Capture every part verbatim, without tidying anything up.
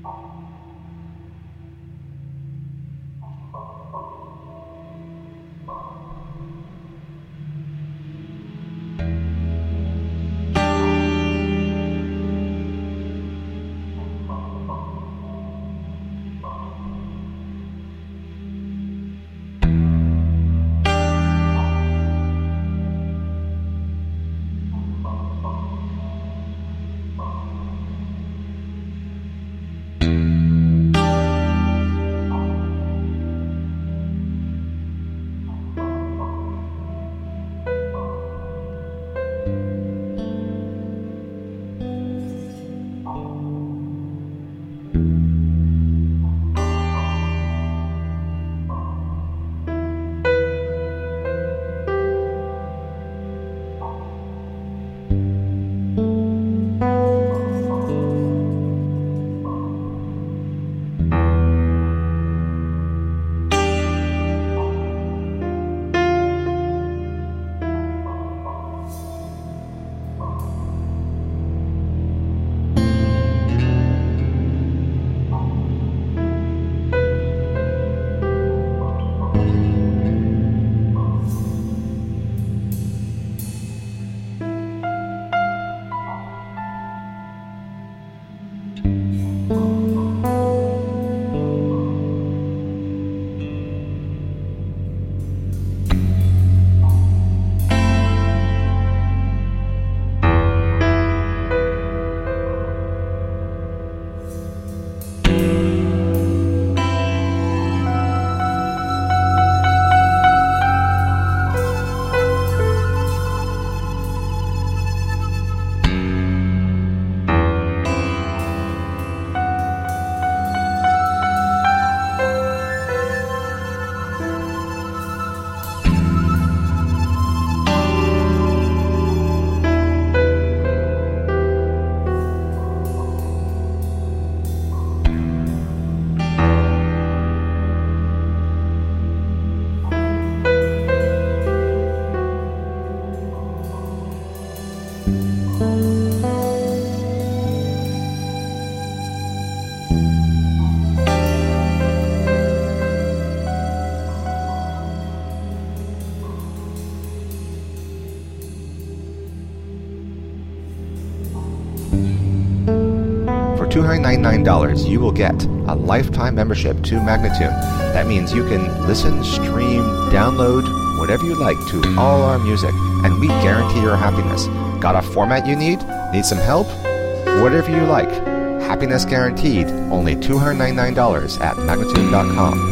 two hundred ninety-nine dollars, you will get a lifetime membership to Magnatune. That means you can listen, stream, download, whatever you like to all our music, and we guarantee your happiness. Got a format you need? Need some help? Whatever you like. Happiness guaranteed. Only two hundred ninety-nine dollars at Magnatune dot com.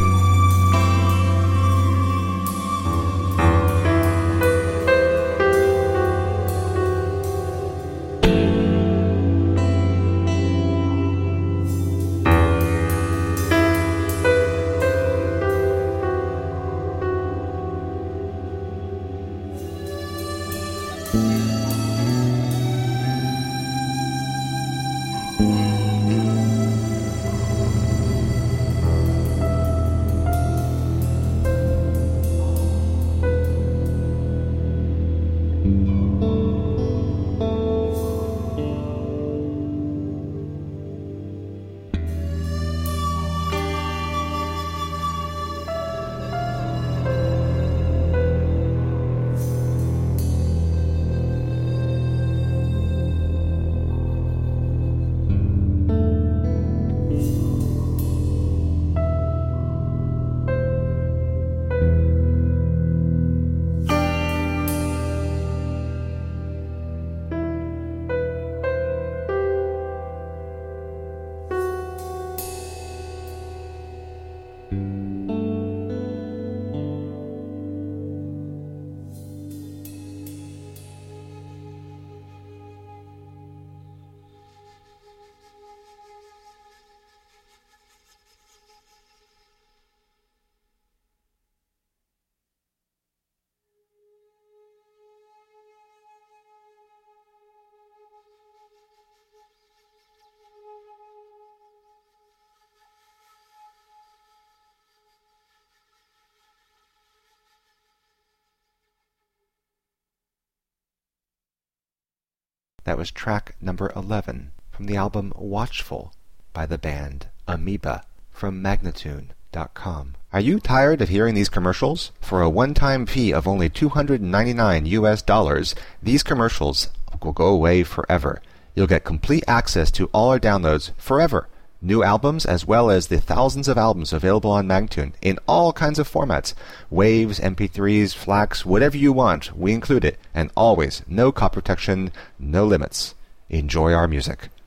That was track number eleven from the album Watchful by the band Amoeba from Magnatune dot com. Are you tired of hearing these commercials? For a one-time fee of only two hundred ninety-nine U S dollars, these commercials will go away forever. You'll get complete access to all our downloads forever. New albums as well as the thousands of albums available on Magnatune in all kinds of formats. Waves, M P threes, FLACs, whatever you want, we include it. And always, no copy protection, no limits. Enjoy our music.